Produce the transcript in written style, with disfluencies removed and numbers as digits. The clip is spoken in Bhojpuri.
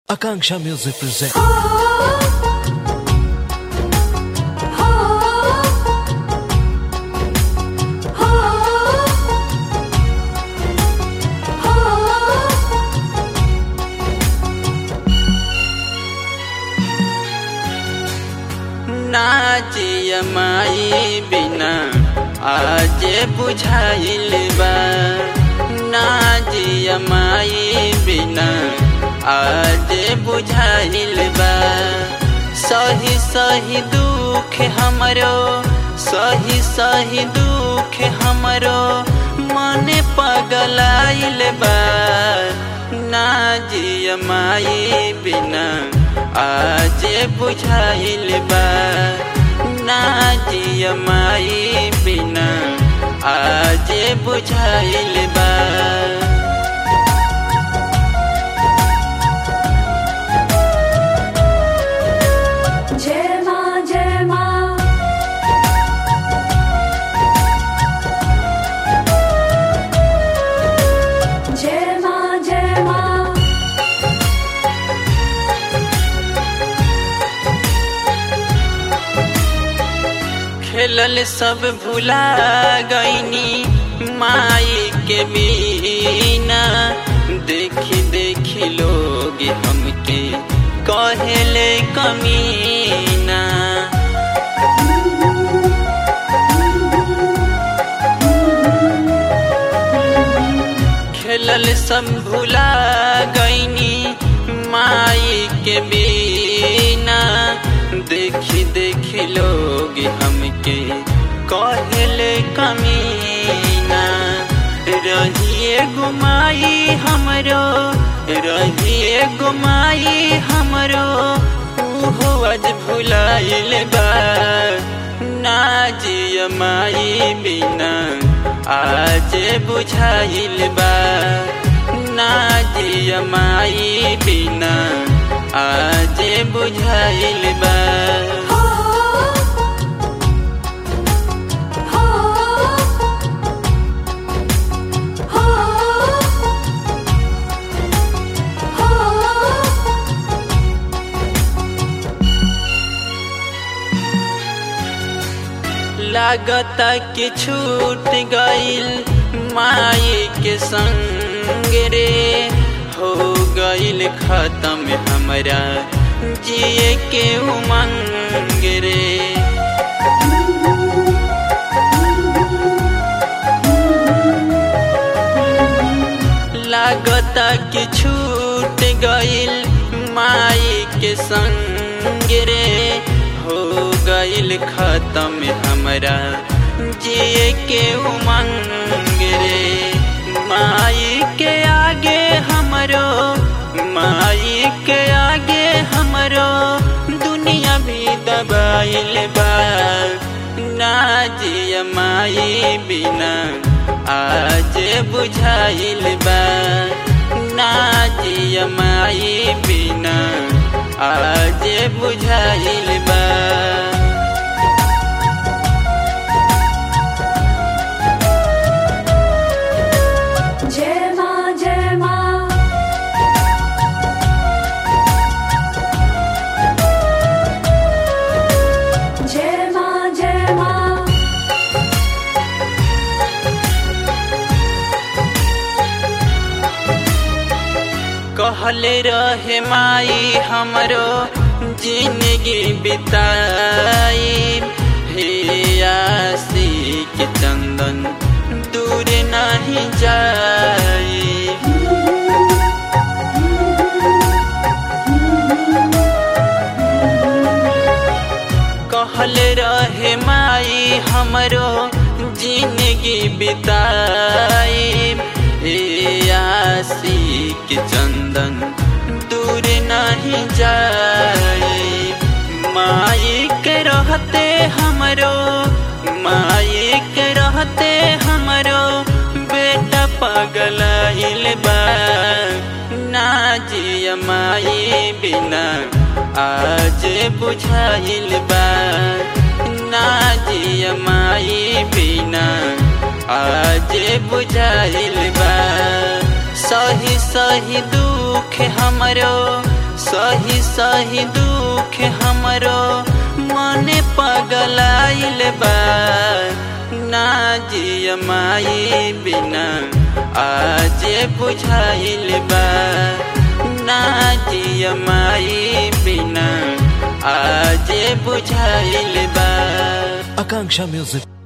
Akanksha Music presents. नाचिया माई बिना आज बुझाइल बा। नाचिया माई बिना आज बुझाइल बा। सही सही दुख हमरो, सही सही दुख हमरो मन पगलाइल बा। नाचिया माई बिना आज बुझाइल बा। नाचिया माई बिना आज बुझाइल बा। जय माँ जय माँ, जय माँ जय माँ। खेलल सब भुला गईनी माई के बिना। देखी देखी लोग हमके कहेले कमीना। खेलल सब भुला गईनी माई के बिना। देखी देखी लोग हमके कहेले कमीना। रहिए गुमाई हमरो, रहिए गुमाई हमरो उहो आज भुलाइल बा। नाचिया माई बिना आज बुझाइल बा। नाचिया माई बिना आज बुझाइल बा। लागता कि छूट गईल माई के संग रे। हो गईल खत्म हमरा जिए के उमंग रे। लागता कि छूट गईल माई के संग रे। हो गईल खत्म हमरा जिए के उमंग रे। माई के आगे हमरो, माई के आगे हमरो दुनिया भी दबाइल बा। नाचिया माई बिना आज बुझाइल बा। नाचिया माई बिना आज बुझाइल बा। जय माँ जय माँ, जय माँ जय माँ। कहले रहे माई हमरो जिंदगी बिताई। हे आशिक चंदन दूर नहीं जाई। कहले रहे माई हमरो जिंदगी बिताई। हे आशिक चंदन दूर नहीं जाई। माई के रहते हमरो, माई के रहते हमरो बेटा पगलाइल बा। नाचिया माई बिना आज बुझाइल बा। नाचिया माई बिना आज बुझाइल बा। सही सही दुख हमरो, सही सही दुख हमरो मन पगलाइल बा ना जिय माई बिना आज बुझाइल बा ना जिय माई बिना आज बुझाइल बा। आकांक्षा म्यूजिक।